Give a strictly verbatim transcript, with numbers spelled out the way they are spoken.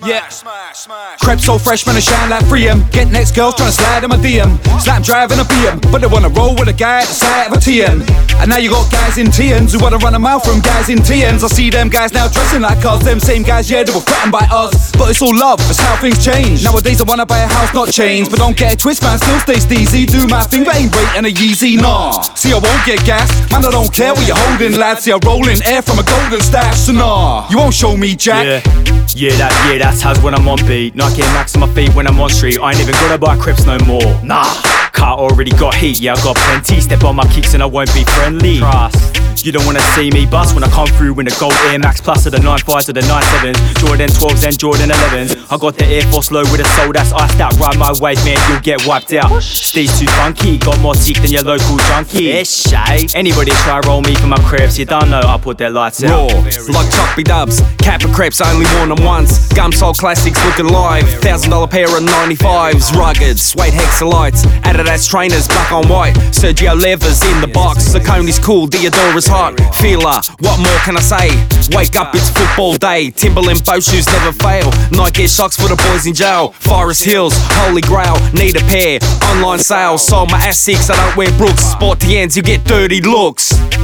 Yeah. Crepes so fresh, man, I shine like three M. Get next girls trying to slide in my D M. Slap driving a B M, but they wanna roll with a guy at the side of a T N. And now you got guys in T Ns who wanna run a mouth from guys in T Ns. I see them guys now dressing like us. Them same guys, yeah, they were threatened by us. But it's all love, that's how things change. Nowadays I wanna buy a house, not chains. But don't get a twist, man, still stay steezy. Do my thing, but ain't waiting a Yeezy, nah. See, I won't get gas, man, I don't care what you're holding, lads. See, I roll in air from a golden stash, so nah, you won't show me jack. Yeah. Yeah, that, yeah, that's how when I'm on beat. Nike Max on my feet when I'm on street. I ain't even gonna buy Crips no more. Nah, car already got heat, yeah, I got plenty. Step on my kicks and I won't be friendly. Trust. You don't wanna see me bust when I come through in the gold Air Max Plus of the nine fives to the nine sevens, Jordan twelves and Jordan elevens. I got the Air Force low with a soul that's iced out. Ride my wave, man, you'll get wiped out. Steve's too funky, got more teeth than your local junkie. It's shay. Anybody try roll me for my crepes, you don't know I put their lights out. Raw, like Chuck B Dubs, Kappa crepes only worn them once. Gum Soul classics looking live, thousand dollar pair of ninety-fives. Rugged, suede hexalites, Adidas trainers, black on white. Sergio Levers in the box, Saucony's cool, Diodora's hot. Feeler, what more can I say? Wake up, it's football day. Timberland boat shoes never fail. Nike socks for the boys in jail. Forest Hills, Holy Grail, need a pair. Online sales, sold my Asics, I don't wear Brooks. Sport the ends, you get dirty looks.